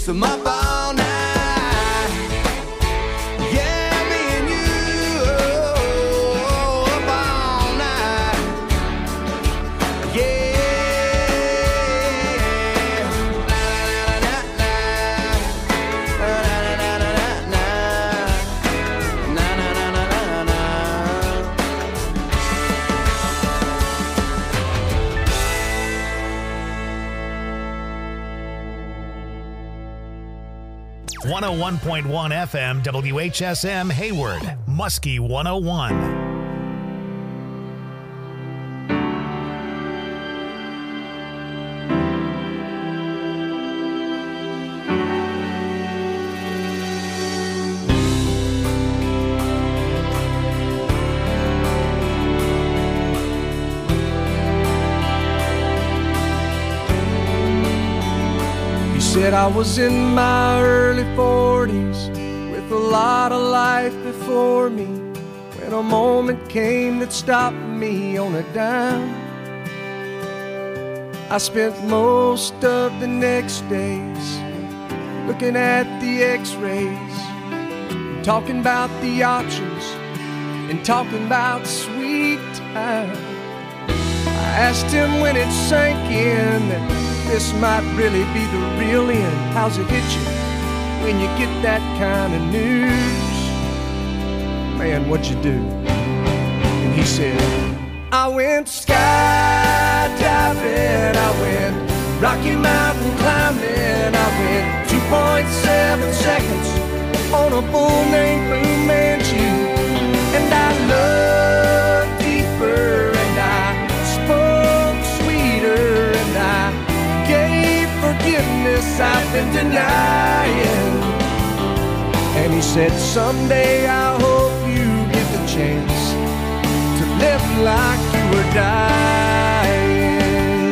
fix 'em up all night. Yeah, me and you up all night. Yeah. .1 FM WHSM Hayward, Muskie 101. Said I was in my early 40s with a lot of life before me, when a moment came that stopped me on a dime. I spent most of the next days looking at the x-rays, talking about the options and talking about sweet time. I asked him when it sank in that this might really be the real end. How's it hit you when you get that kind of news? Man, what'd you do? And he said, I went skydiving, I went Rocky Mountain climbing, I went 2.7 seconds on a bull named Fu Manchu. And I looked deeper and I spoke sweeter and I gave forgiveness I've been denying. And he said, someday I hope you get the chance to live like you were dying.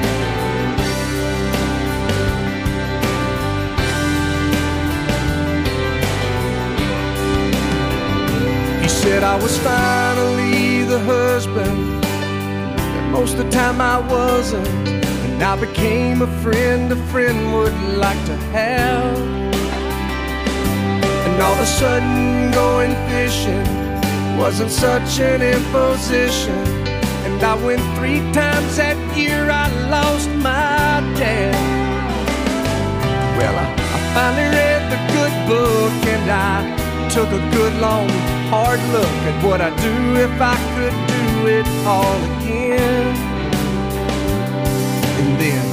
He said I was finally the husband that most of the time I wasn't. And I became a friend would like to have. And all of a sudden going fishing wasn't such an imposition. And I went 3 times that year, I lost my dad. Well, I finally read the good book and I took a good long hard look at what I'd do if I could do it all again. And then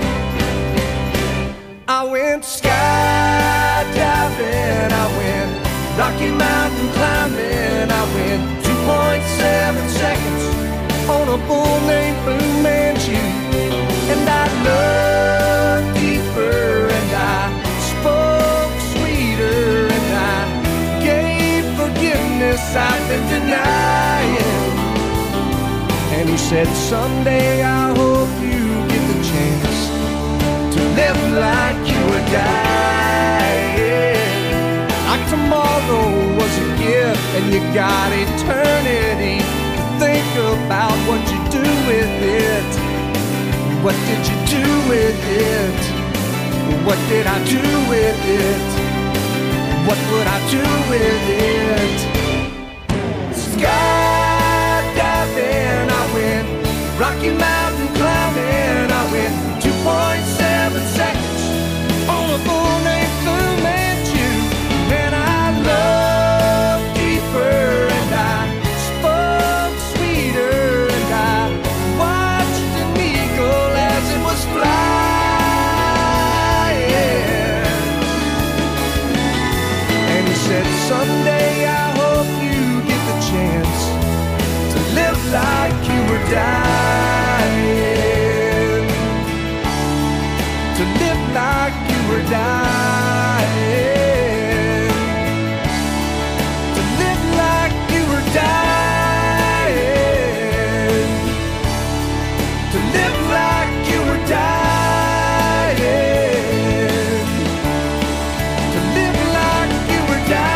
I went skydiving, I went Rocky Mountain climbing, I went 2.7 seconds on a bull named Fu Manchu. And I looked deeper and I spoke sweeter and I gave forgiveness I've been denying. And he said, someday I hope you get the chance to live like you were dying. Like tomorrow was a gift and you got eternity to think about what you do with it. What did you do with it? What did I do with it? What would I do with it? Skydiving, I went Rocky Mountain climbing, I went 2.7 seconds on a bull named Fu Manchu. And I looked deeper and I spoke sweeter and I watched an eagle as it was flying. And he said, someday I hope you get the chance to live like you were dying. To live like you were dying. To live like you were dying. To live like you were dying. To live like you were dying.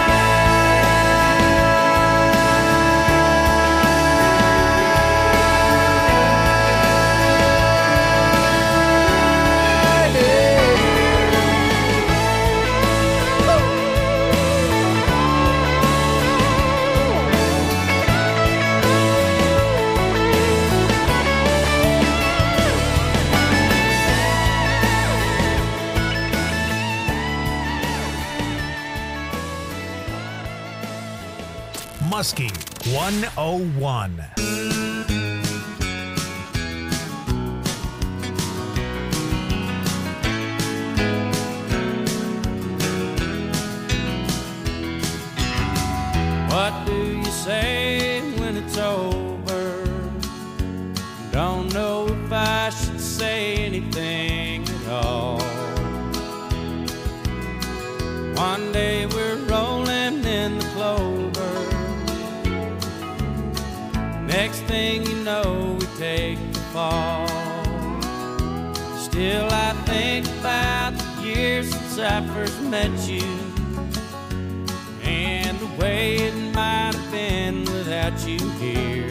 Muskie 101. What do you say when it's over? Don't know if I should say anything at all. One day we're rolling in the clover. Next thing you know, we take the fall. Still I think about the years since I first met you, and the way it might have been without you here.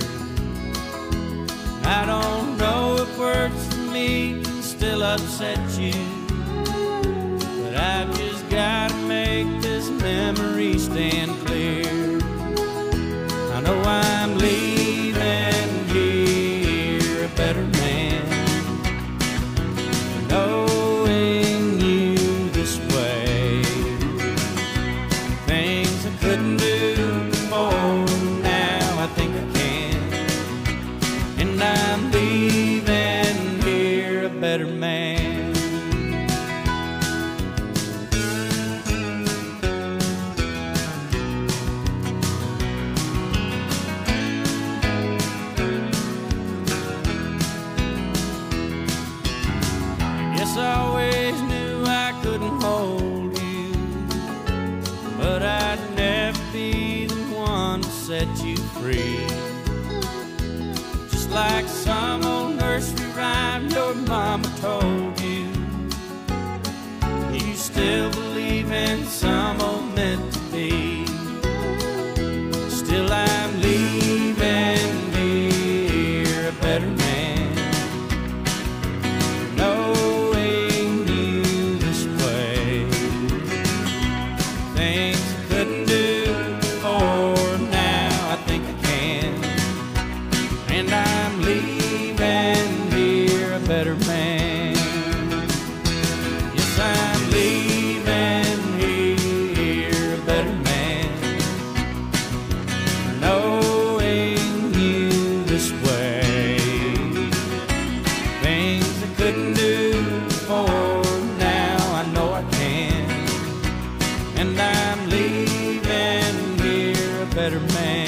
I don't know if words for me can still upset you, but I've just gotta make this memory stand clear. I know I'm leaving here a better man, knowing you this way. Things I couldn't do before, now I think I can, and I'm leaving here a better man. I always knew I couldn't hold you, but I'd never be the one to set you free. Just like some old nursery rhyme your mama told you, you still believe in some old meant to be. Still I'm leaving here a better man. Better man. Yes, I'm leaving here a better man, knowing you this way. Things I couldn't do before, now I know I can, and I'm leaving here a better man.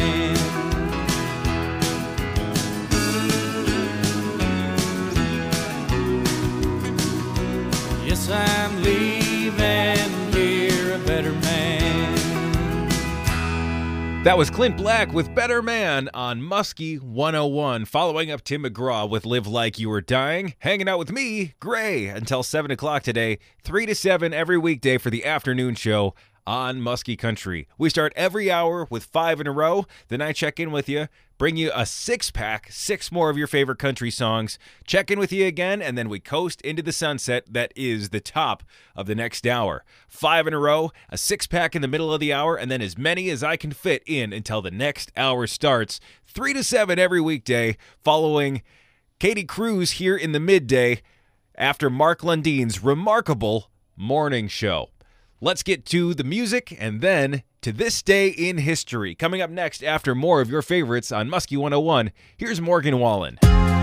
I'm leaving here a better man. That was Clint Black with Better Man on Muskie 101. Following up Tim McGraw with Live Like You Were Dying. Hanging out with me, Gray, until 7 o'clock today, 3 to 7 every weekday for the afternoon show on Muskie Country. We start every hour with 5 in a row. Then I check in with you, bring you a 6-pack, 6 more of your favorite country songs, check in with you again, and then we coast into the sunset that is the top of the next hour. 5 in a row, a 6-pack in the middle of the hour, and then as many as I can fit in until the next hour starts. 3 to 7 every weekday, following Katie Cruz here in the midday after Mark Lundeen's remarkable morning show. Let's get to the music and then to this day in history. Coming up next after more of your favorites on Muskie 101, here's Morgan Wallen.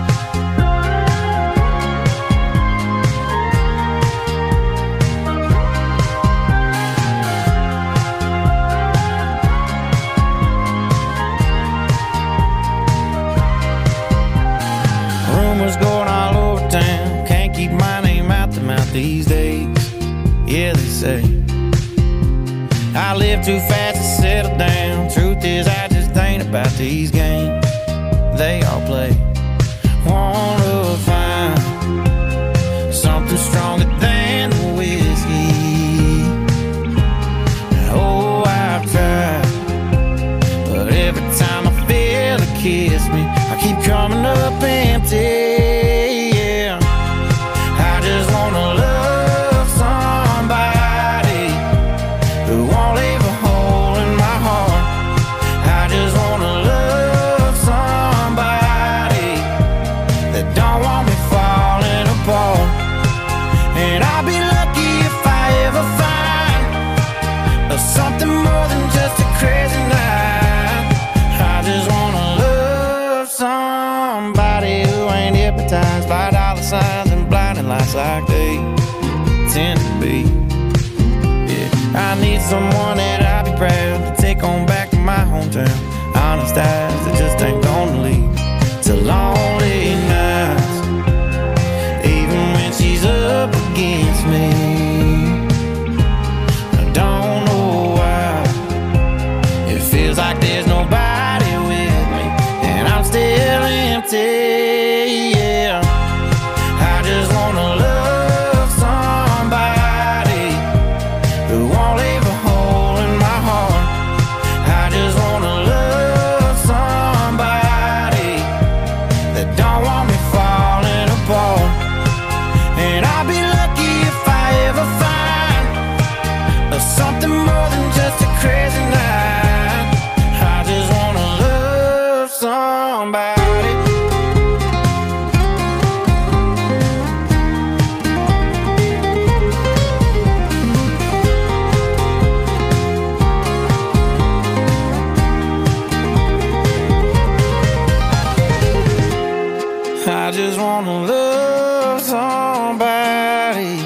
Rumors going all over town, can't keep my name out the mouth these days. Yeah, they say I live too fast to settle down. Truth is, I just ain't about these games they all play. Wanna find something stronger than the whiskey. Oh, I've tried, but every time I feel it kiss me, I keep coming up empty. Yeah, I just wanna love somebody who won't leave a hole in my heart. I just wanna love somebody that don't someone that I'd be proud to take on back to my hometown. Honest eyes that just ain't gonna leave to lonely nights, even when she's up against me. I don't know why it feels like there's nobody with me, and I'm still empty. Yeah, I just wanna love somebody who won't leave a hole in my heart. I just wanna love somebody that don't want me falling apart. And I'll be lucky if I ever find something more than just a crazy night. I just wanna love somebody. I just wanna love somebody.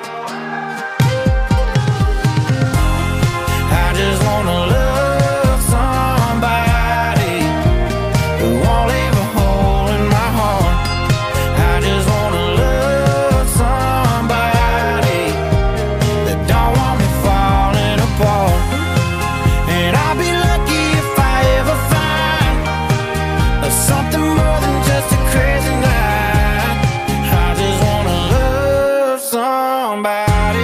I just wanna love somebody who won't leave a hole in my heart. I just wanna love somebody that don't want me falling apart. And I'll be lucky if I ever find something more than just a crazy night. I just wanna love somebody.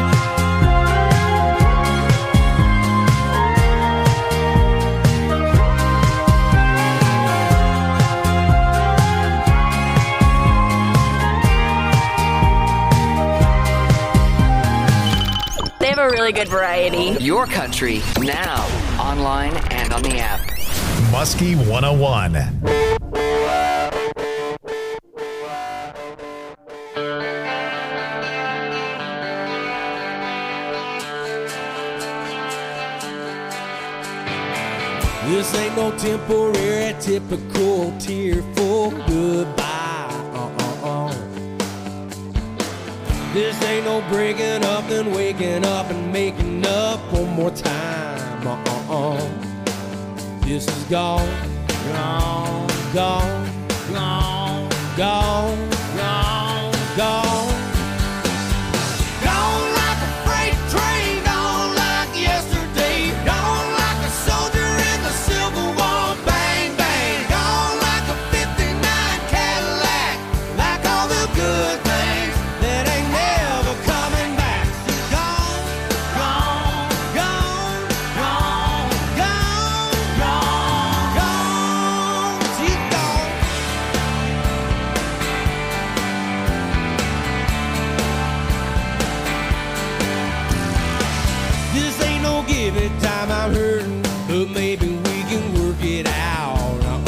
They have a really good variety. Your country, now, online and on the app. Muskie 101. This ain't no temporary, typical tearful goodbye. This ain't no breaking up and waking up and making up one more time. This is gone, gone, gone, gone, gone, gone, gone. Gone like a freight train, gone like yesterday, gone like a soldier in the Civil War, bang, bang, gone like a 59 Cadillac, like all the good things that ain't never coming back. Gone, gone, gone, gone, gone, gone, gone, she's gone. This ain't no give it time, I'm hurting, but maybe we can work it out.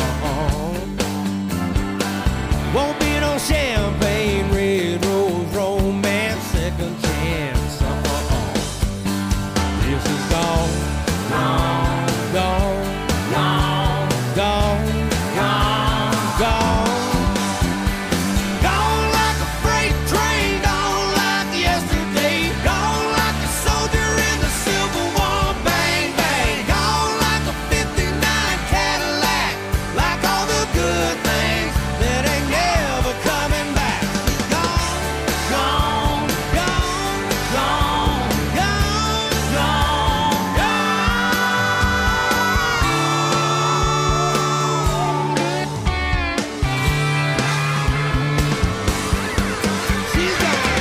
Won't be no champagne, red rose, romance, second chance. This is gone, gone, gone, gone, gone, gone, gone. Gone like a freight train, gone like yesterday, gone like a soldier in the Civil War, bang, bang, gone like a 59 Cadillac, like all the good things that ain't never coming back. Gone, gone, gone, gone, gone, gone, gone. She's gone.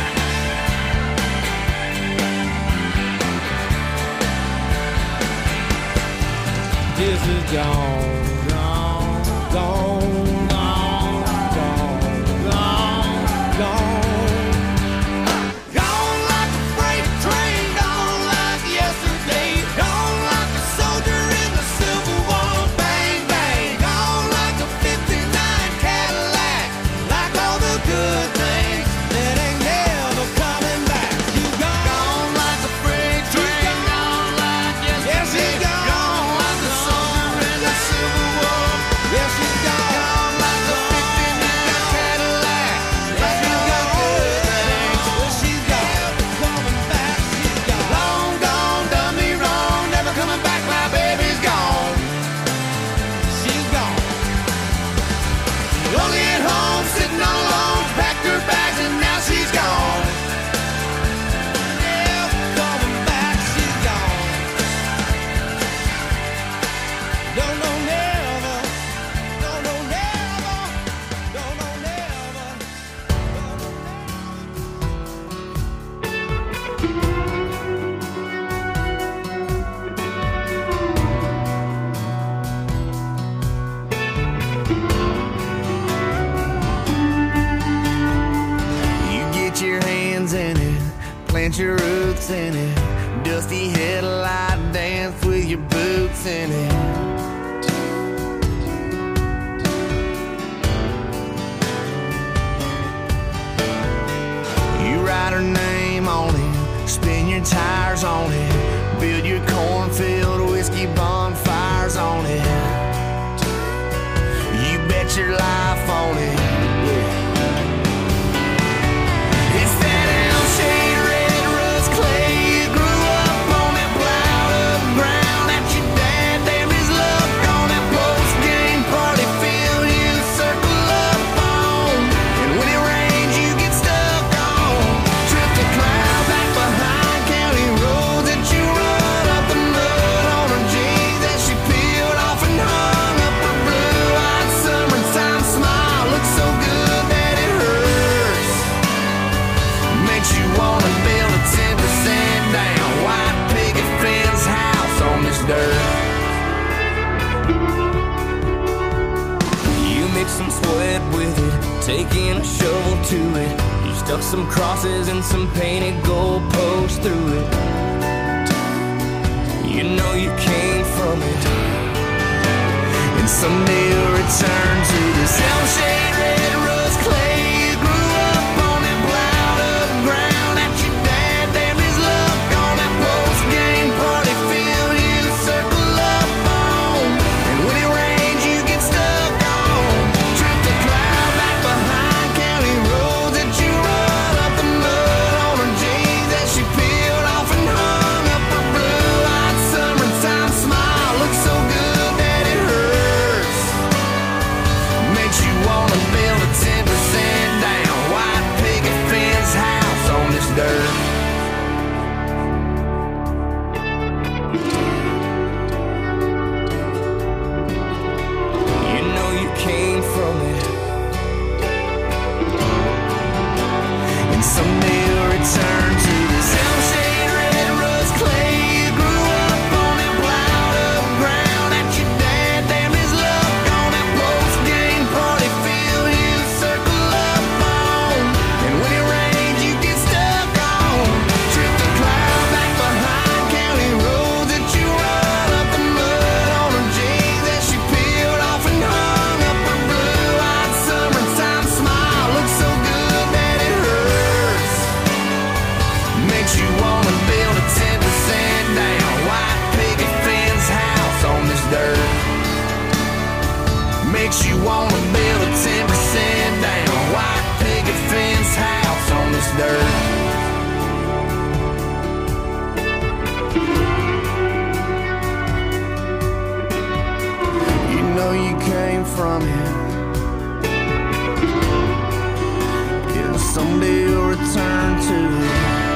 This is gone, gone, gone, gone, gone, gone, gone. Gone like a freight train, gone like yesterday, gone like a soldier in the Civil War, bang, bang, gone like a 59 Cadillac, like all the good things that ain't never coming back. She's gone like a freight train, gone like yesterday, gone like a soldier in the Civil War. Yeah, she's gone. Your hands in it, plant your roots in it, dusty headlight dance with your boots in it. You write her name on it, spin your tires on it, build your cornfield whiskey bonfires on it. You bet your life on it. Yeah. Some sweat with it, taking a shovel to it. You stuck some crosses and some painted gold posts through it. You know you came from it, and someday you'll return to this shade red rust clay. You grew up on that plowed up ground that your dad damned his luck on that post-game party field you circle up on. And when it rains you get stuck. Makes you wanna build a 10% down white picket fence house on this dirt. You know you came from it, and someday you'll return to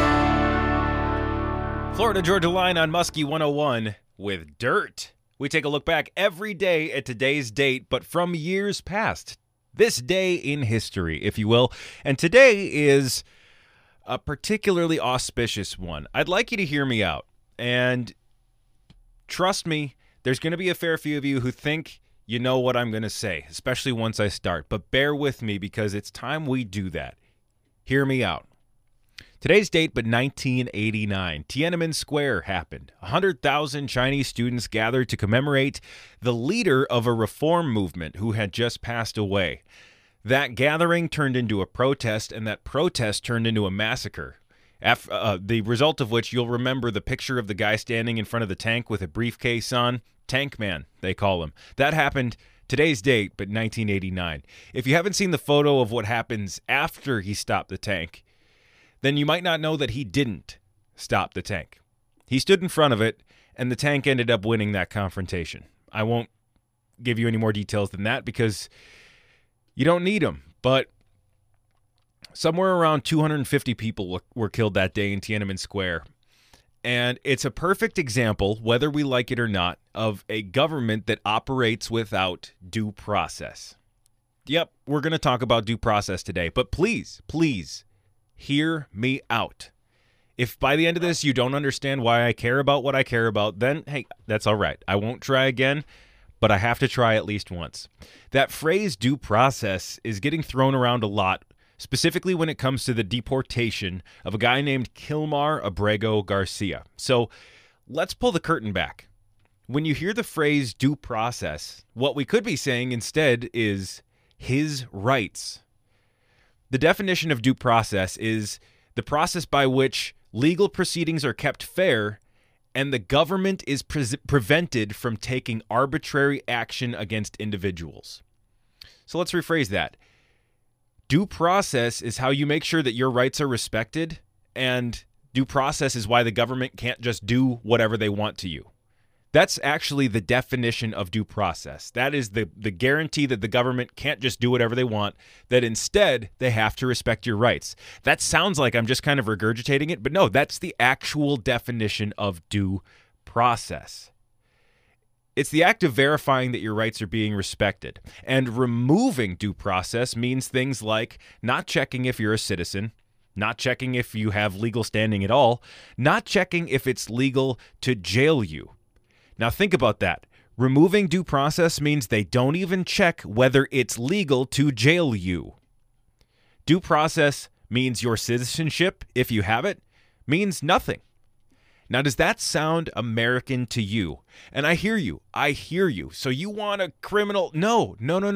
it. Florida Georgia Line on Muskie 101 with Dirt. We take a look back every day at today's date, but from years past. This day in history, if you will. And today is a particularly auspicious one. I'd like you to hear me out. And trust me, there's going to be a fair few of you who think you know what I'm going to say, especially once I start. But bear with me because it's time we do that. Hear me out. Today's date, but 1989, Tiananmen Square happened. 100,000 Chinese students gathered to commemorate the leader of a reform movement who had just passed away. That gathering turned into a protest, and that protest turned into a massacre. The result of which, you'll remember the picture of the guy standing in front of the tank with a briefcase on. Tank Man, they call him. That happened today's date, but 1989. If you haven't seen the photo of what happens after he stopped the tank, then you might not know that he didn't stop the tank. He stood in front of it, and the tank ended up winning that confrontation. I won't give you any more details than that because you don't need them. But somewhere around 250 people were killed that day in Tiananmen Square. And it's a perfect example, whether we like it or not, of a government that operates without due process. Yep, we're going to talk about due process today, but please, hear me out. If by the end of this you don't understand why I care about what I care about, then, hey, that's all right. I won't try again, but I have to try at least once. That phrase due process is getting thrown around a lot, specifically when it comes to the deportation of a guy named Kilmar Abrego Garcia. So let's pull the curtain back. When you hear the phrase due process, what we could be saying instead is his rights. The definition of due process is the process by which legal proceedings are kept fair and the government is prevented from taking arbitrary action against individuals. So let's rephrase that. Due process is how you make sure that your rights are respected, and due process is why the government can't just do whatever they want to you. That's actually the definition of due process. That is the guarantee that the government can't just do whatever they want, that instead they have to respect your rights. That sounds like I'm just kind of regurgitating it, but no, that's the actual definition of due process. It's the act of verifying that your rights are being respected. And removing due process means things like not checking if you're a citizen, not checking if you have legal standing at all, not checking if it's legal to jail you. Now think about that. Removing due process means they don't even check whether it's legal to jail you. Due process means your citizenship, if you have it, means nothing. Now, does that sound American to you? And I hear you. So you want a criminal? No.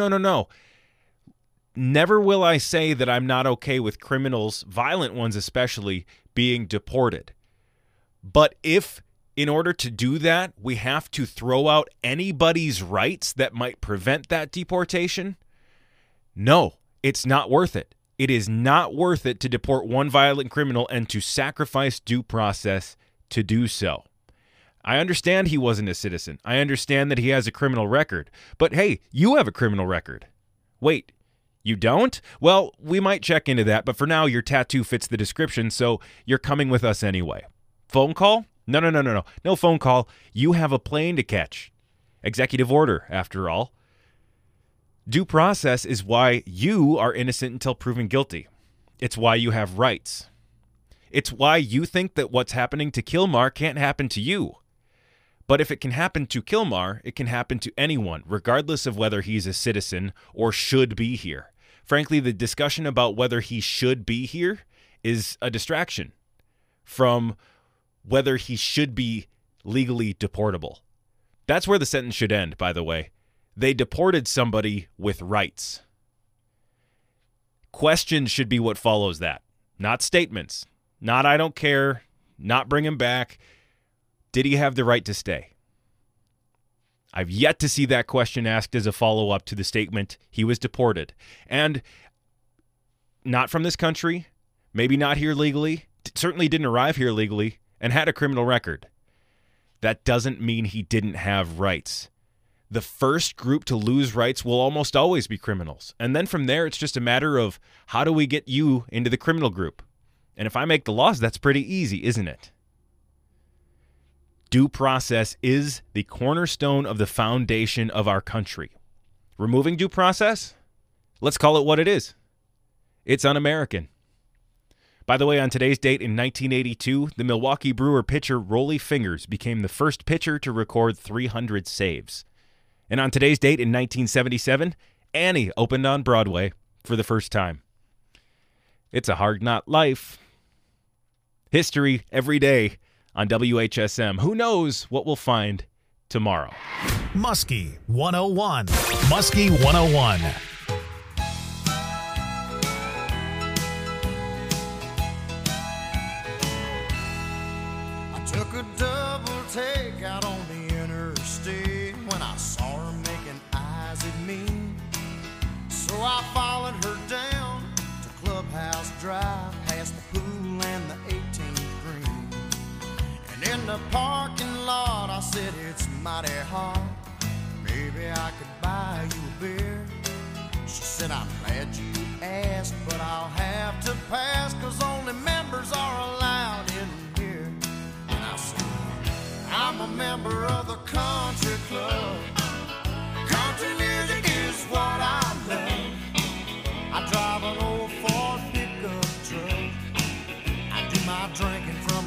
Never will I say that I'm not okay with criminals, violent ones especially, being deported. But if in order to do that, we have to throw out anybody's rights that might prevent that deportation, no, it's not worth it. It is not worth it to deport one violent criminal and to sacrifice due process to do so. I understand he wasn't a citizen. I understand that he has a criminal record. But hey, you have a criminal record. Wait, you don't? Well, we might check into that, but for now, your tattoo fits the description, so you're coming with us anyway. Phone call? No. No phone call. You have a plane to catch. Executive order, after all. Due process is why you are innocent until proven guilty. It's why you have rights. It's why you think that what's happening to Kilmar can't happen to you. But if it can happen to Kilmar, it can happen to anyone, regardless of whether he's a citizen or should be here. Frankly, the discussion about whether he should be here is a distraction from whether he should be legally deportable. That's where the sentence should end, by the way. They deported somebody with rights. Questions should be what follows that, not statements. Not I don't care, not bring him back. Did he have the right to stay? I've yet to see that question asked as a follow-up to the statement he was deported. And not from this country, maybe not here legally, certainly didn't arrive here legally, and had a criminal record. That doesn't mean he didn't have rights. The first group to lose rights will almost always be criminals. And then from there, it's just a matter of how do we get you into the criminal group? And if I make the laws, that's pretty easy, isn't it? Due process is the cornerstone of the foundation of our country. Removing due process? Let's call it what it is. It's un-American. By the way, on today's date in 1982, the Milwaukee Brewer pitcher Rollie Fingers became the first pitcher to record 300 saves. And on today's date in 1977, Annie opened on Broadway for the first time. It's a hard knot life. History every day on WHSM. Who knows what we'll find tomorrow? Muskie 101. Muskie 101. I took a double take out on the interstate when I saw her making eyes at me. So I followed her down to Clubhouse Drive, past the pool and the 18th green. And in the parking lot, I said, it's mighty hot. Maybe I could buy you a beer. She said, I'm glad you asked, but I'll have to pass, 'cause only members are allowed in here. And I said, I'm a member of the country club. Country music is what I love. I drive an old Ford pickup truck. I do my drinking from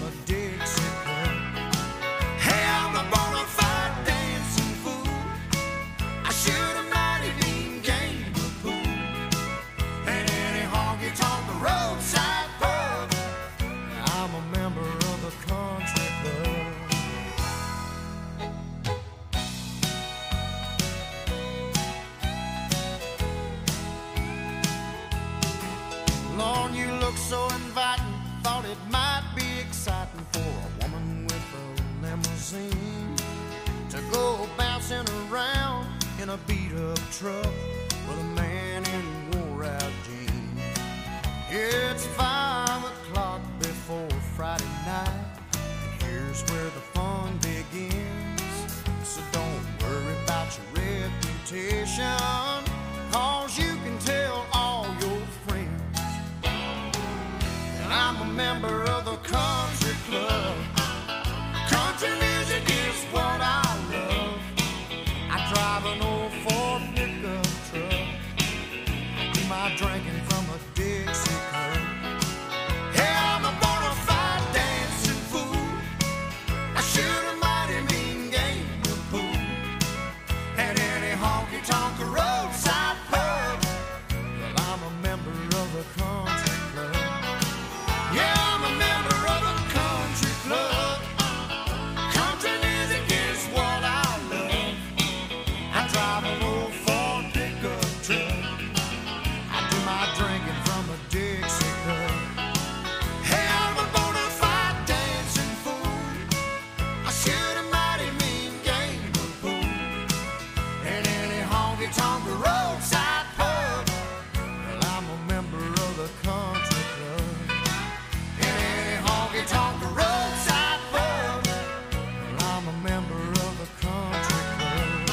a beat-up truck with a man in wore-out jeans. It's 5 o'clock before Friday night, and here's where the fun begins. So don't worry about your reputation, 'cause you can tell all your friends. And I'm a member of the country club. Country music is what I love. I drive an old Ford pickup truck. I do my drinking from a Dixie cup. Yeah, I'm a bona fide dancing fool. I shoot a mighty mean game of pool at any honky-tonk roadside pub. Well, I'm a member of the country club. Yeah, I'm a member of the country club. Country music is what I love. I drive an old Ford pickup truck. I do my drinking from a Dixie cup. Hey, I'm a bona fide dancing fool. I shoot a mighty mean game of pool at any honky-tonk roadside pub. Well, I'm a member of the country club. At any honky-tonk roadside pub. Well, I'm a member of the country club.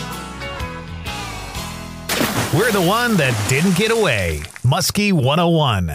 We're the one that didn't get away. Muskie 101.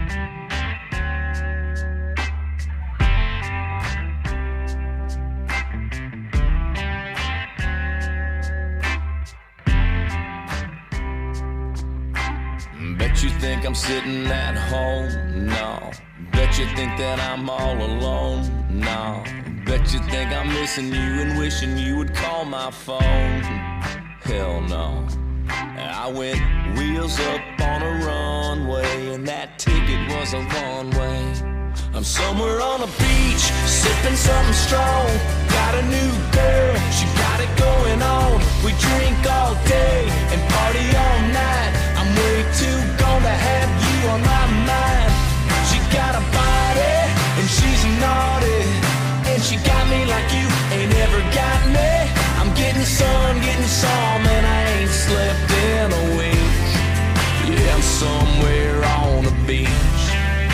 Bet you think I'm sitting at home? No. Bet you think that I'm all alone? No. Bet you think I'm missing you and wishing you would call my phone? Hell no. I went wheels up on a runway, and that ticket was a one-way. I'm somewhere on a beach, sipping something strong. Got a new girl, she got it going on. We drink all day and party all night. I'm way too gone to have you on my mind. She got a body and she's naughty, and she got me like you ain't ever got me. I'm getting sun, getting some, and I ain't slept in a week. Yeah, I'm somewhere on the beach.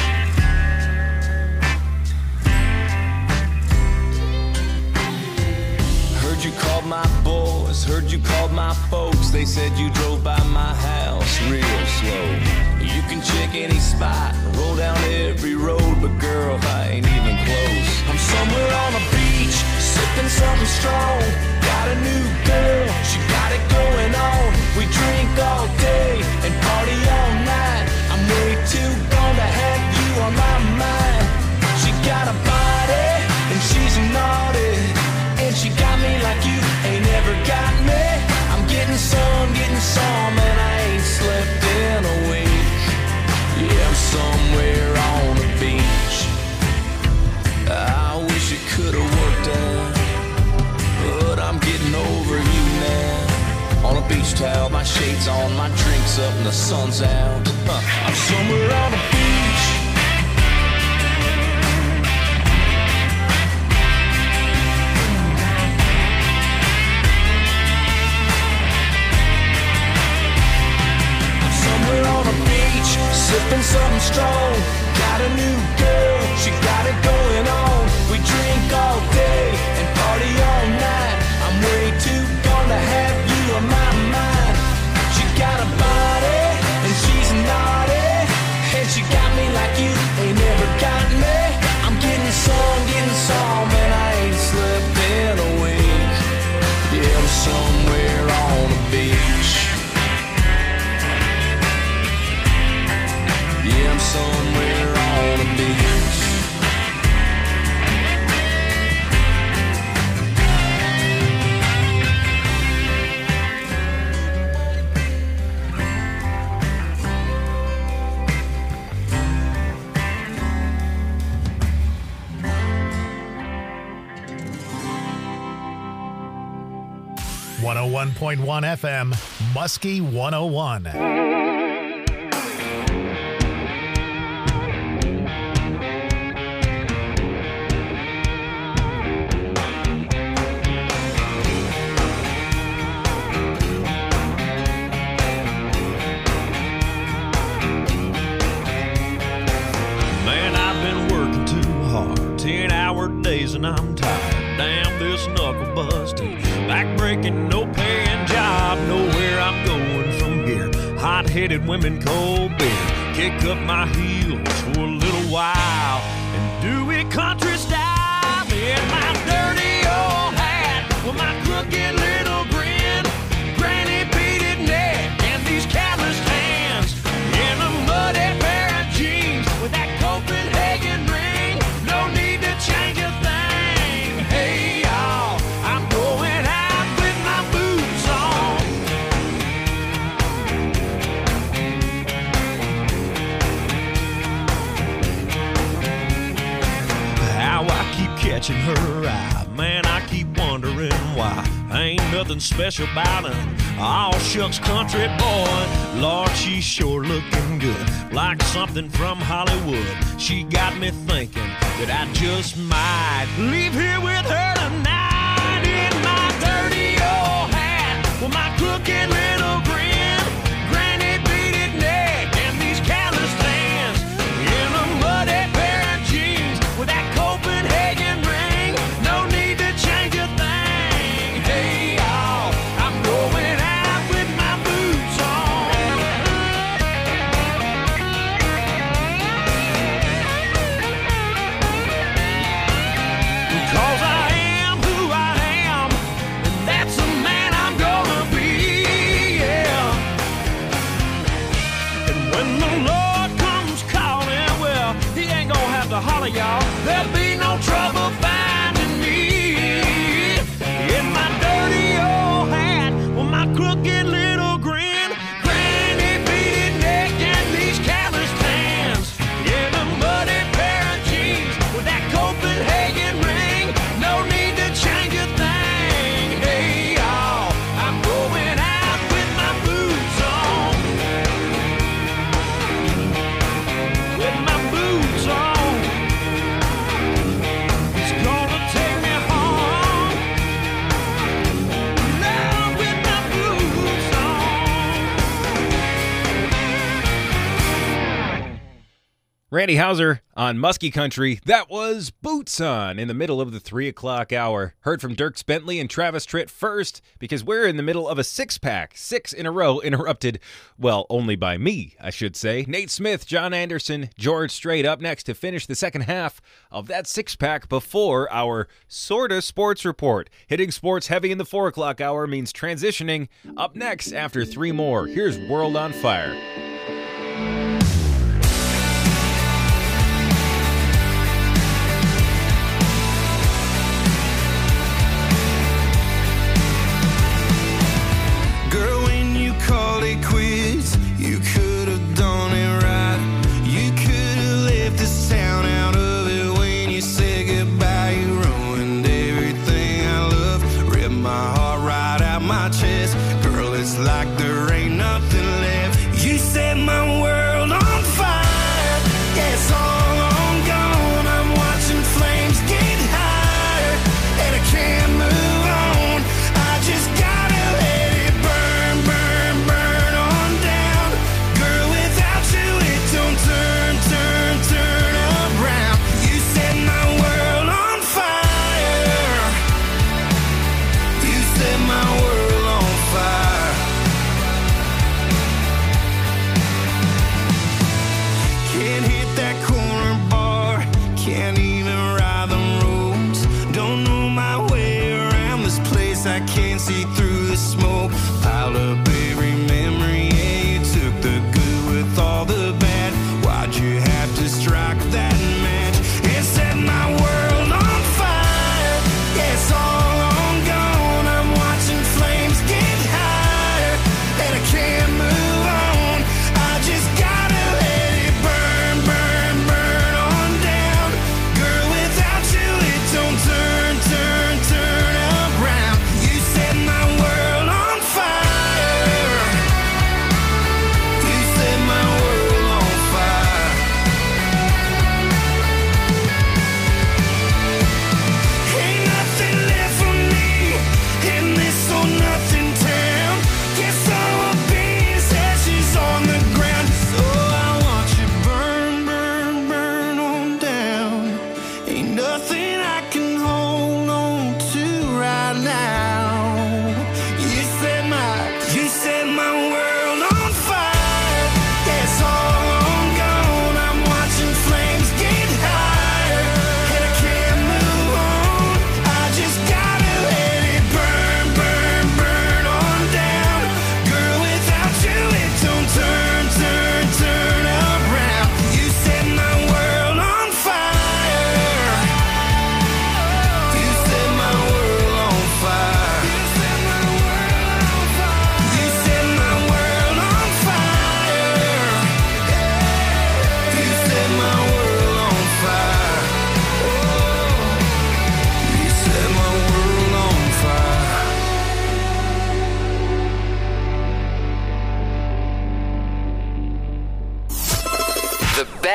Heard you called my boys, heard you called my folks. They said you drove by my house real slow. You can check any spot, roll down every road, but girl, I ain't even close. I'm somewhere on a beach, sipping something strong. Got a new girl, she got it going on. We drink all day and party all night. I'm way too gone to have you on my mind. She got a body and she's naughty, and she got me like you ain't ever got me. I'm getting some, and I ain't slept in a week. Yeah, I'm somewhere on the beach. I wish it could've worked out, but I'm getting over you now. On a beach towel, my shades on, my drinks up, and the sun's out. I'm somewhere on the beach. I'm somewhere on the beach, sipping something strong. Got a new girl, she got it going on. We drink all day and party all night. I'm way too gone to have you on my mind. She got a body and she's naughty, and she got me like you ain't never got me. I'm getting some, and I ain't slept in a week. Yeah, I'm somewhere on the beach. Yeah, I'm somewhere on the beach. .1 FM, Muskie 101. days and I'm tired. Damn this knuckle busting, back breaking, no paying job. Nowhere I'm going from here. Hot-headed women, cold beer. Kick up my heels for a little while and do it country style. In my dirty old hat with my crooked little grin, granny beaded neck and these calloused hands, in a muddy pair of jeans with that Copenhagen ring. No need to change a thing. Hey y'all, I'm going out with my boots on. How I keep catching her eye, man, I keep wondering why. Ain't nothing special about her, all shucks country boy. Lord, she's sure looking good, like something from Hollywood. She got me thinking that I just might leave here with her tonight. In my dirty old hat with my crooked little grin, granny beaded neck and these calloused hands, in a muddy pair of jeans with that Copenhagen ring. No need to change a thing. Hey y'all, I'm going out with my boots on. Because I am who I am, and that's the man I'm gonna be, yeah. And when the Lord comes calling, well, he ain't gonna have to holler, y'all. There'll be no trouble finding me. In my dirty old hat with my crooked little grin, granny beaded neck and these calloused hands, in a muddy pair of jeans with that Copenhagen ring. No need to change a thing. Hey y'all, I'm going out with my boots on. With my boots on. It's gonna take me home. Now with my boots on. Randy Houser on Muskie Country. That was Boots On in the middle of the 3 o'clock hour. Heard from Dierks Bentley and Travis Tritt first because we're in the middle of a six-pack. 6 in a row interrupted, well, only by me, I should say. Nate Smith, John Anderson, George Strait up next to finish the second half of that six-pack before our sorta sports report. Hitting sports heavy in the 4 o'clock hour means transitioning up next after 3 more. Here's World on Fire. Girl, when you called it quits, you could have done it right. You could have left this town out of it when you said goodbye. You ruined everything I love, ripped my heart right out my chest. Girl, it's like there ain't nothing left. You set my world on fire. Yeah, it's all on gone. I'm watching flames get higher, and I can't move on. I just gotta let it burn, burn, burn on down. Girl, without you it don't turn, turn, turn around. You set my world on fire. You set my world on fire. Can't hit that corner bar, can't even ride the roads. Don't know my way around this place, I can't see through the smoke. Piled up every memory, yeah, you took the good with all the bad. Why'd you have to strike that match and set my world on fire? Yeah, it's all on gone. I'm watching flames get higher, and I can't move on. I just gotta let it burn, burn, burn on down. Girl, without you it don't turn, turn, turn around. You set my world on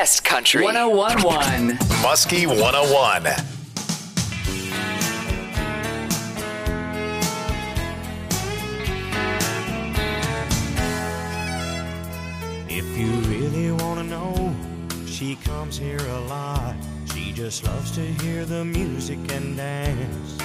best country. 101.1. Muskie 101. If you really want to know, she comes here a lot. She just loves to hear the music and dance.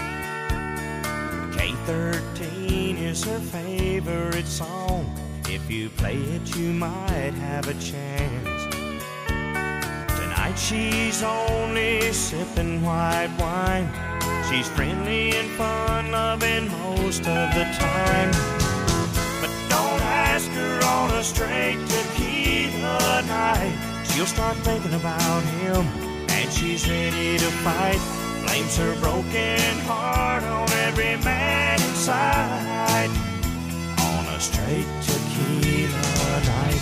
K13 is her favorite song. If you play it, you might have a chance. Tonight she's only sipping white wine. She's friendly and fun-loving most of the time. But don't ask her on a straight tequila night. She'll start thinking about him, and she's ready to fight. Blames her broken heart on every man inside. On a straight tequila night.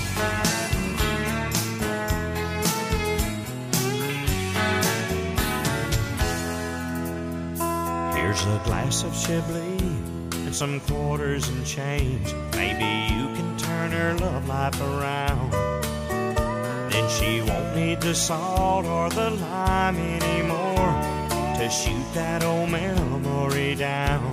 Here's a glass of Chablis and some quarters and change. Maybe you can turn her love life around. Then she won't need the salt or the lime anymore to shoot that old memory down.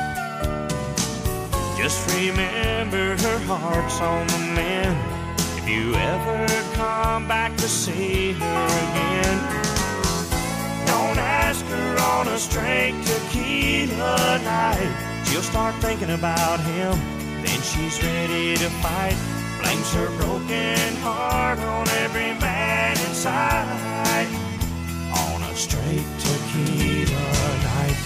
Just remember her heart's on the mend. If you ever come back to see her again, don't ask her on a straight tequila night. She'll start thinking about him, then she's ready to fight. Blames her broken heart on every man inside. On a straight tequila night.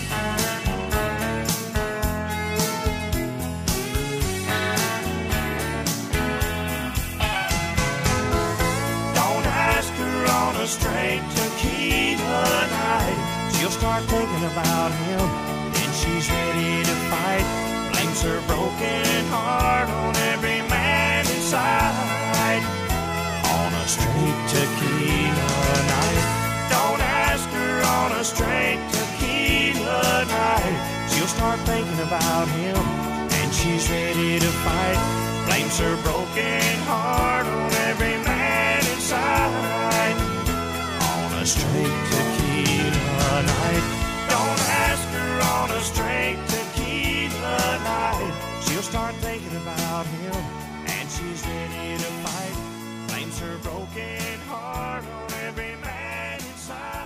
Don't ask her on a straight tequila night. She'll start thinking about him, then she's ready to fight. Blames her broken heart on every man inside. On a straight tequila night. Don't ask her on a straight tequila night. She'll start thinking about him, and she's ready to fight. Blames her broken heart on every man inside. On a straight tequila night. Don't ask her on a straight tequila night. She'll start thinking about him, and she's ready to fight. Blames her broken heart on every man inside.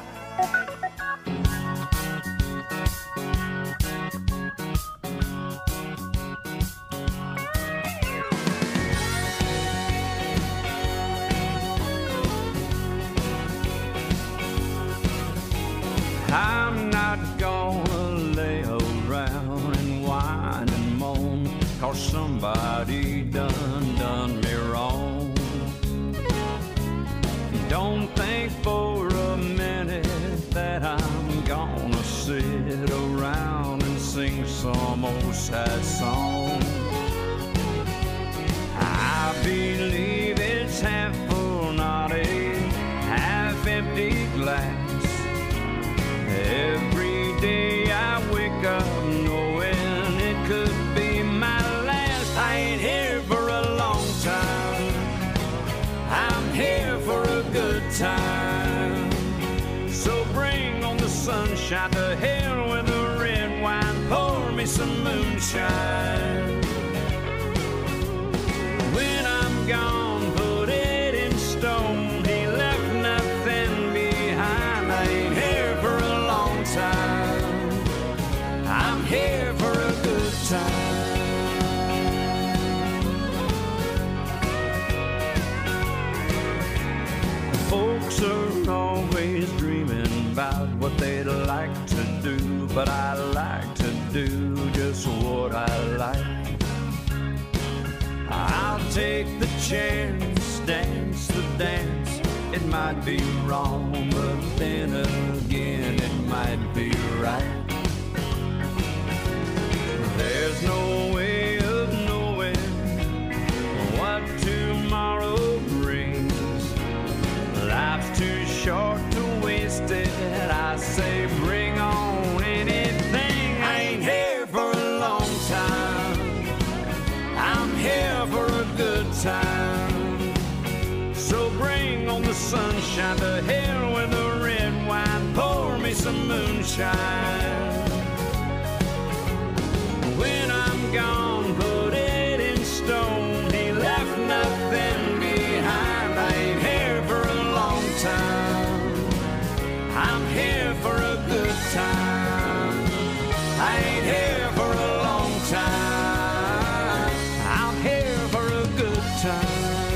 I'm not gonna lay around and whine and moan, 'cause somebody done me wrong. Don't think for a minute that I'm gonna sit around and sing some old sad song. I believe it's half full, not a half empty glass. Every day I wake up knowing it could be my last. I ain't here for a long time, I'm here for a good time. So bring on the sunshine, to hell with the red wine, pour me some moonshine. When I'm gone, put it in stone, he left nothing behind. I ain't here for a long time, I'm here for a good time. Folks are always dreaming about what they'd like to do, but I like to do just what I like. I'll take the chance, dance the dance. It might be wrong, but then again it might be right. There's no way of knowing what tomorrow brings. Life's too short to waste it. I say bring on anything. I ain't here for a long time, I'm here for a good time. So bring on the sunshine, sunshine. When I'm gone, put it in stone. He left nothing behind. I ain't here for a long time. I'm here for a good time. I ain't here for a long time. I'm here for a good time.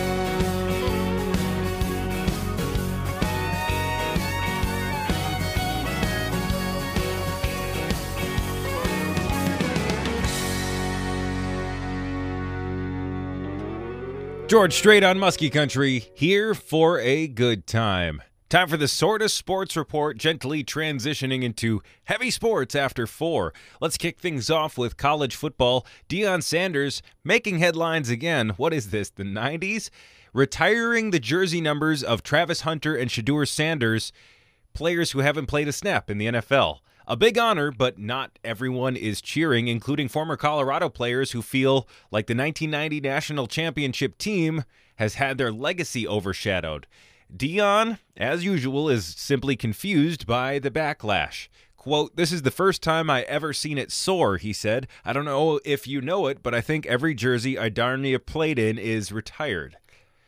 George Strait on Muskie Country, here for a good time. Time for the Sort of Sports Report, gently transitioning into heavy sports after 4. Let's kick things off with college football. Deion Sanders making headlines again. What is this, the 90s? Retiring the jersey numbers of Travis Hunter and Shedeur Sanders, players who haven't played a snap in the NFL. A big honor, but not everyone is cheering, including former Colorado players who feel like the 1990 national championship team has had their legacy overshadowed. Deion, as usual, is simply confused by the backlash. Quote, "This is the first time I ever seen it soar," he said. "I don't know if you know it, but I think every jersey I darn near played in is retired."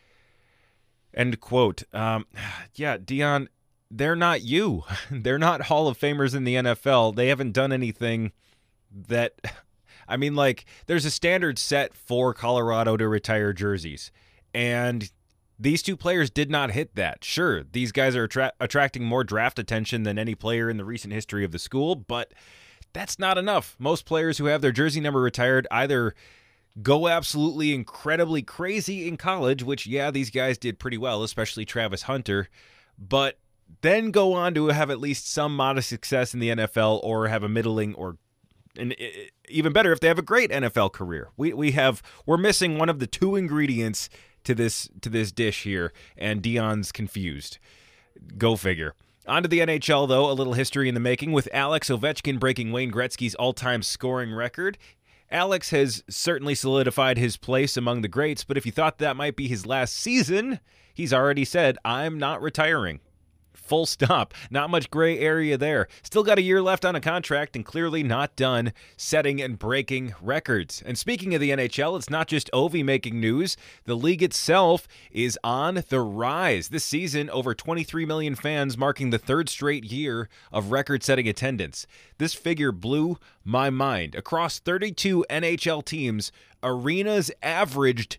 End quote. Yeah, Deion, they're not you. They're not Hall of Famers in the NFL. They haven't done anything that... I mean, like, there's a standard set for Colorado to retire jerseys. And these two players did not hit that. Sure, these guys are attracting more draft attention than any player in the recent history of the school, but that's not enough. Most players who have their jersey number retired either go absolutely incredibly crazy in college, which, yeah, these guys did pretty well, especially Travis Hunter, but then go on to have at least some modest success in the NFL or have a middling or and even better if they have a great NFL career. We're missing one of the two ingredients to this dish here, and Deion's confused. Go figure. On to the NHL, though, a little history in the making with Alex Ovechkin breaking Wayne Gretzky's all-time scoring record. Alex has certainly solidified his place among the greats, but if you thought that might be his last season, he's already said, "I'm not retiring." Full stop. Not much gray area there. Still got a year left on a contract and clearly not done setting and breaking records. And speaking of the NHL, it's not just Ovi making news. The league itself is on the rise. This season, over 23 million fans, marking the third straight year of record-setting attendance. This figure blew my mind. Across 32 NHL teams, arenas averaged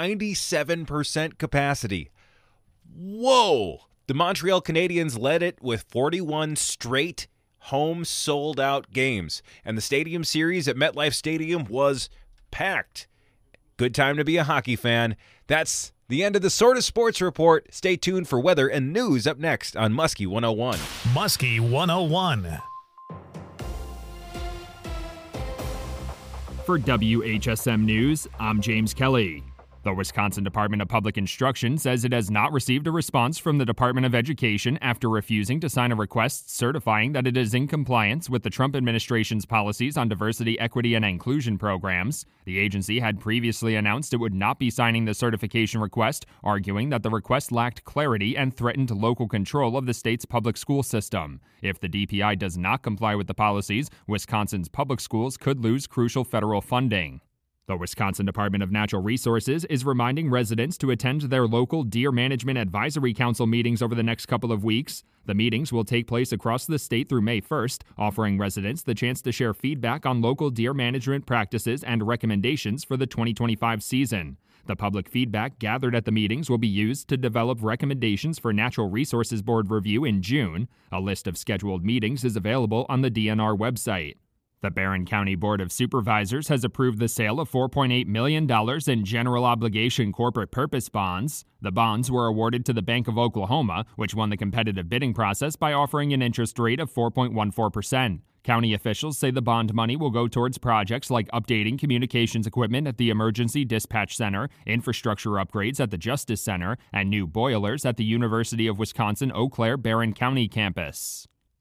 97% capacity. Whoa! The Montreal Canadiens led it with 41 straight home sold-out games, and the Stadium Series at MetLife Stadium was packed. Good time to be a hockey fan. That's the end of the Sort of Sports Report. Stay tuned for weather and news up next on Muskie 101. Muskie 101. For WHSM News, I'm James Kelly. The Wisconsin Department of Public Instruction says it has not received a response from the Department of Education after refusing to sign a request certifying that it is in compliance with the Trump administration's policies on diversity, equity, and inclusion programs. The agency had previously announced it would not be signing the certification request, arguing that the request lacked clarity and threatened local control of the state's public school system. If the DPI does not comply with the policies, Wisconsin's public schools could lose crucial federal funding. The Wisconsin Department of Natural Resources is reminding residents to attend their local Deer Management Advisory Council meetings over the next couple of weeks. The meetings will take place across the state through May 1st, offering residents the chance to share feedback on local deer management practices and recommendations for the 2025 season. The public feedback gathered at the meetings will be used to develop recommendations for Natural Resources Board review in June. A list of scheduled meetings is available on the DNR website. The Barron County Board of Supervisors has approved the sale of $4.8 million in general obligation corporate purpose bonds. The bonds were awarded to the Bank of Oklahoma, which won the competitive bidding process by offering an interest rate of 4.14%. County officials say the bond money will go towards projects like updating communications equipment at the Emergency Dispatch Center, infrastructure upgrades at the Justice Center, and new boilers at the University of Wisconsin-Eau Claire Barron County campus.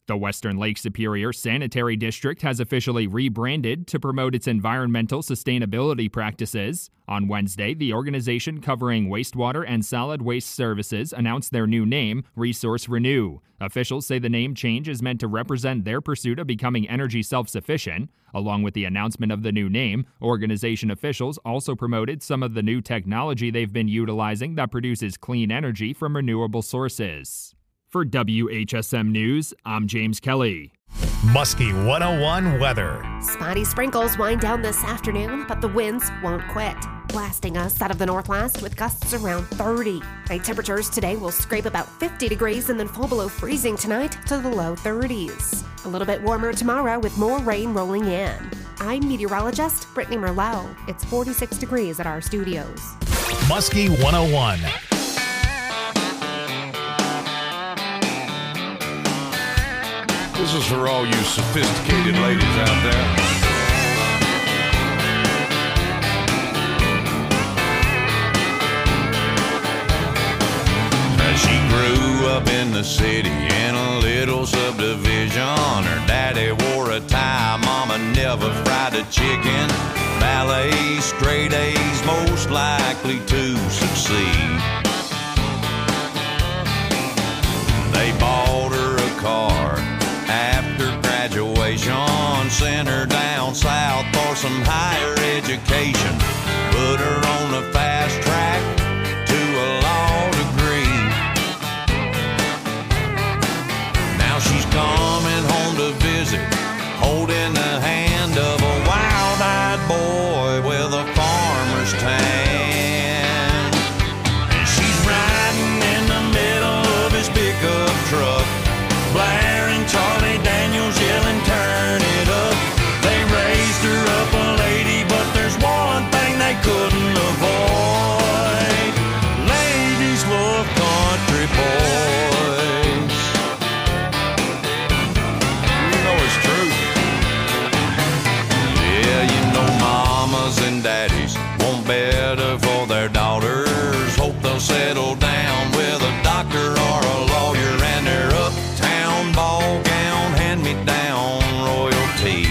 The Western Lake Superior Sanitary District has officially rebranded to promote its environmental sustainability practices. On Wednesday, the organization covering wastewater and solid waste services announced their new name, Resource Renew. Officials say the name change is meant to represent their pursuit of becoming energy self-sufficient. Along with the announcement of the new name, organization officials also promoted some of the new technology they've been utilizing that produces clean energy from renewable sources. For WHSM News, I'm James Kelly. Muskie 101 weather. Spotty sprinkles wind down this afternoon, but the winds won't quit, blasting us out of the northwest with gusts around 30. High temperatures today will scrape about 50 degrees and then fall below freezing tonight to the low 30s. A little bit warmer tomorrow with more rain rolling in. I'm meteorologist Brittany Merlot. It's 46 degrees at our studios. Muskie 101. This is for all you sophisticated ladies out there. She grew up in the city in a little subdivision. Her daddy wore a tie, mama never fried a chicken. Ballet, straight A's, most likely to succeed. They bought her a car after graduation, sent her down south for some higher education, put her on the fast track to a law degree. Now she's coming home to visit, holding the hand of a wild-eyed boy with a farmer's tan. And she's riding in the middle of his pickup truck, blaring Charlie Daniels, yelling, turn it up. They raised her up a lady, but there's one thing they couldn't avoid. Ladies love country boys. You know it's true. Yeah, you know mamas and daddies want better for their daughters. Hope they'll settle down with a doctor or a lawyer, and they're uptown ball gown, hand-me-down royalty.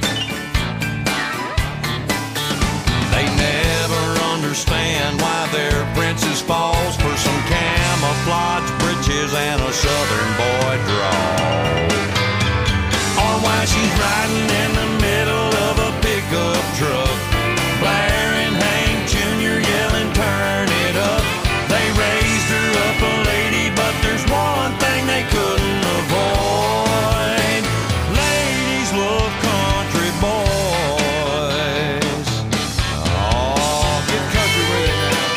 They never understand why their princess falls for some camouflage breeches and a southern boy drawl, or why she's riding in the middle of a pickup truck, blaring Hank Jr., yelling, turn it up. They raised her up a lady, but there's one thing they couldn't avoid. Ladies love country boys. Oh, get country with it now.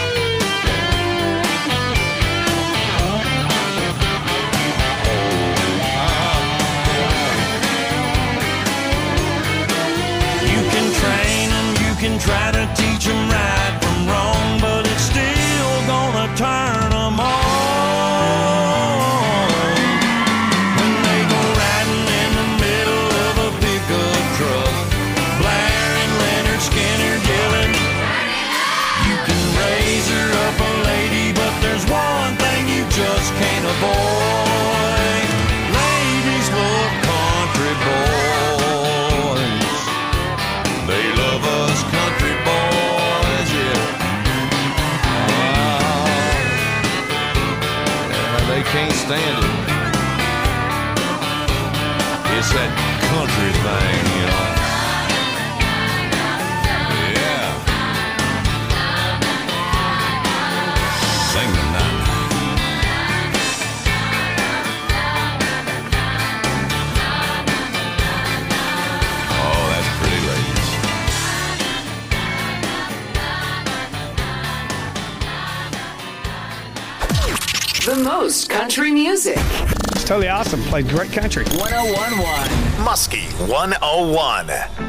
You can train them, you can try to teach them right from wrong, but it's still gonna turn them on. When they go riding in the middle of a pickup truck, blaring Leonard Skinner, yelling, you can raise her up a lady, but there's one thing you just can't avoid. Ladies love country boys. They love us country boys, yeah. Yeah, they can't stand it. It's that country thing, you know. Yeah. Sing the night. Oh, that's pretty, ladies. The most country music. It's totally awesome. Played great country. 1011. Muskie 101.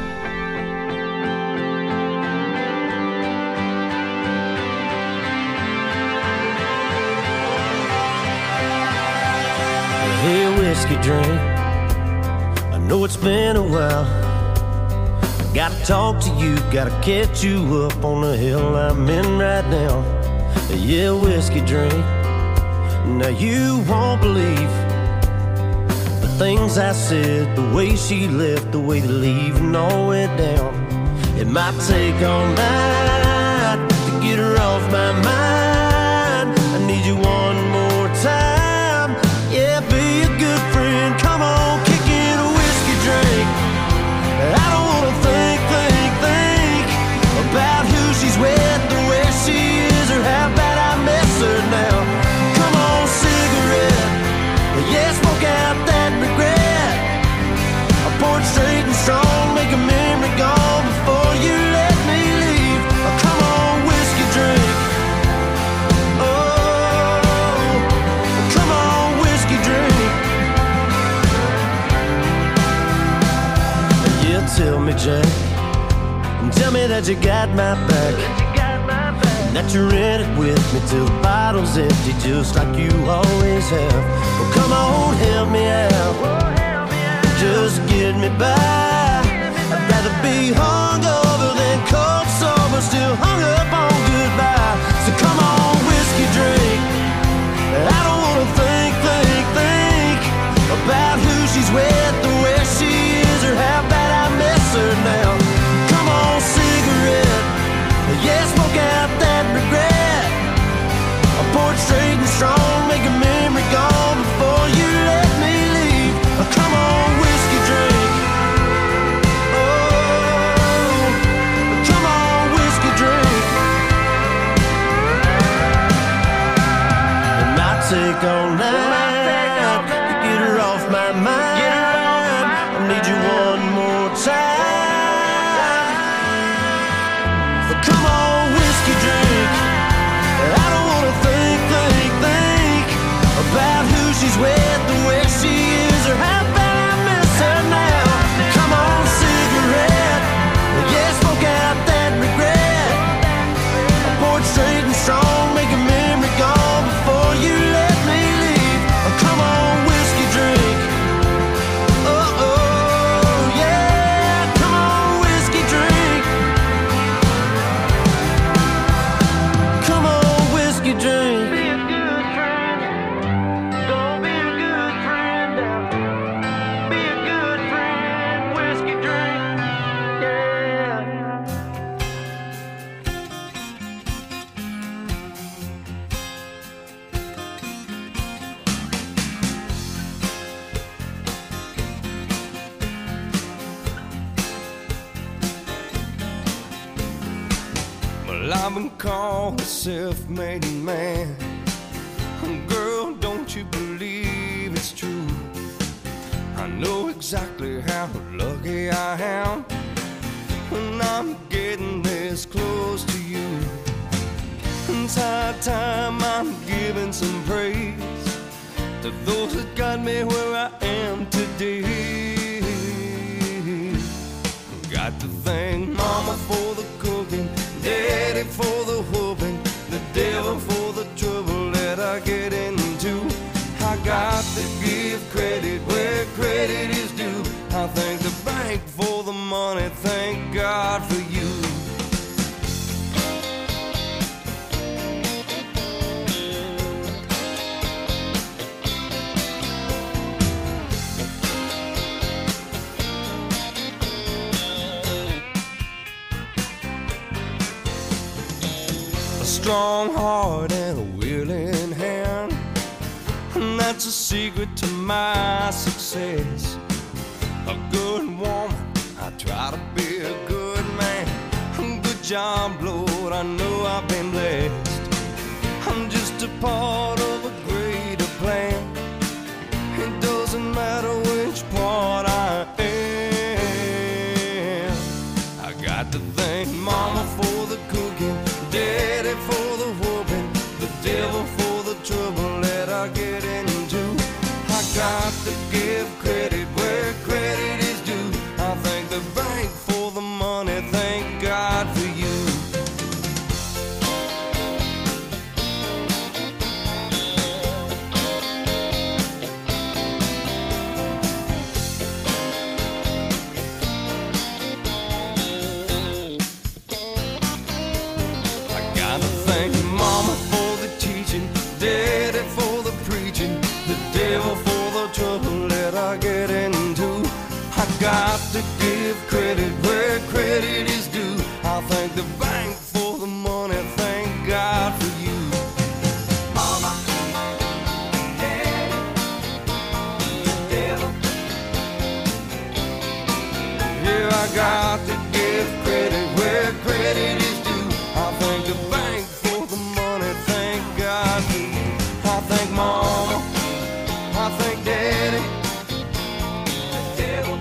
Hey, whiskey drink, I know it's been a while. Gotta talk to you, gotta catch you up on the hill I'm in right now. Yeah, whiskey drink, now you won't believe the things I said, the way she left, the way the leaving all went down. It might take all night to get her off my mind. I need you one more time. Yeah, be a good friend. Come on, kick in a whiskey drink. I don't wanna think about who she's with or where she is or how bad I miss her now. Come on, cigarette. Yeah, smoke out that regret. I pour it straight and strong, make a memory gone before you let me leave. Oh, come on, whiskey drink. Oh, come on, whiskey drink. Yeah, tell me, Jack, tell me that you got my back, that you're in it with me till the bottle's empty, just like you always have. Well, come on, help me out, just get me by. I'd rather be hungover than cold sober, still hung up on goodbye. So come on, whiskey drink. I don't wanna think about who she's with or where she is or how bad I miss her now. Come on, cigarette. Yeah, smoke out that regret. I pour it straight and strong, make a memory gone before you let me leave. Oh, come on, whiskey drink. Oh, come on, whiskey drink. It might take all night to get her off my mind. I need you one more time. Come on, whiskey drink. I don't wanna think about who she's with or where she is or how bad I miss her now. Come on, cigarette. Yeah, smoke out that regret. I pour it straight and strong, make a memory gone before you let me leave. Oh, come on, whiskey drink. Oh, oh, yeah. Come on, whiskey drink. Come on, whiskey drink. Be a good friend. Don't be a good friend now. Be a good friend. Whiskey drink. Yeah. Well, I've been called a self-made man. Girl, don't you believe it's true? I know exactly how lucky I am when I'm getting this close to you. It's high time I'm giving some praise to those that got me where I am today. Got to thank Mama for the cooking, Daddy for the whooping, the devil for the trouble that I get into. I got to give credit where credit is due. I thank the bank for the money, thank God for you. A strong heart and a willing hand, and that's a secret to my success. A good woman, I try to be a good man. Good job, Lord, I know I've been blessed. I'm just a part of a greater plan. It doesn't matter which part I am. I got to thank Mama for the cooking, Daddy for the whooping, the devil for the trouble that I get into. I got to give credit where credit is due. I thank the bank for the money, thank God for you. give credit where credit is due. I'll thank the bank for the money, thank God for you. Mama, Daddy, devil. Yeah, I got to give credit where credit is due. I'll thank the bank for the money, thank God for you. I thank Mama, I thank Daddy, the devil.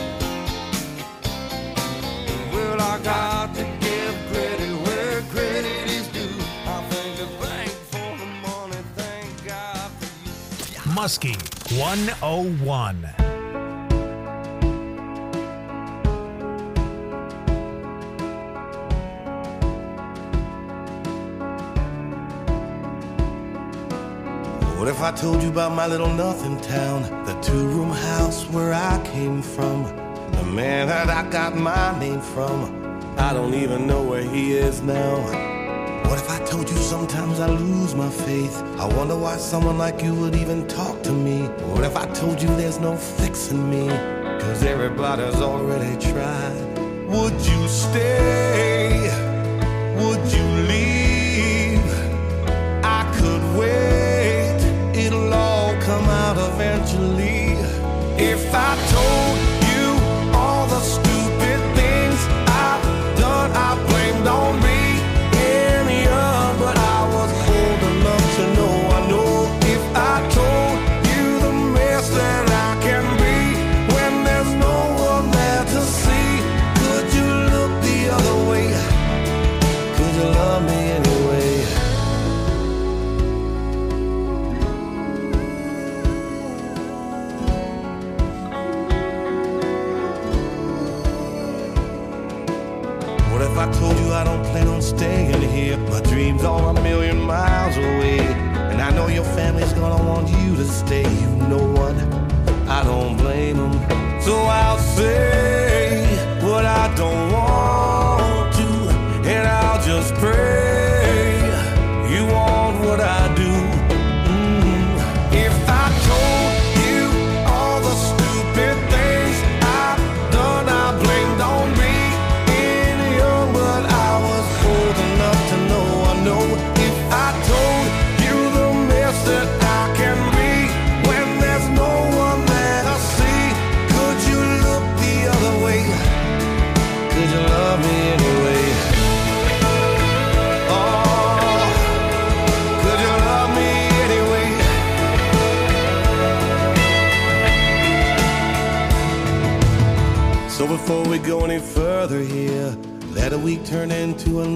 Well, I got to give credit where credit is due. I thank the bank for the money, thank God for you. Muskie 101. What if I told you about my little nothing town, the two-room house where I came from, the man that I got my name from? I don't even know where he is now. What if I told you sometimes I lose my faith? I wonder why someone like you would even talk to me. What if I told you there's no fixing me, 'cause everybody's already tried? Would you stay? Would you leave? I could wait, it'll all come out eventually. If I told you all the stupid things I've done, I blamed on me in young, but I was old enough to know. I know if I told you the mess that I can be when there's no one there to see, could you look the other way? Could you love me anyway? What if I told you I don't plan on staying here? My dreams are a million miles away, and I know your family's gonna want you to stay. You know what? I don't blame them. So I'll say what I don't want to, and I'll just pray you want what I do. If I told you all the stupid things I've done, I blamed on me. But I was old enough to know. I know if I told you the mess that I can be when there's no one there to see, could you look the other way? Could you love me anyway? Oh, could you love me anyway? So before we go any further here, let a week turn into a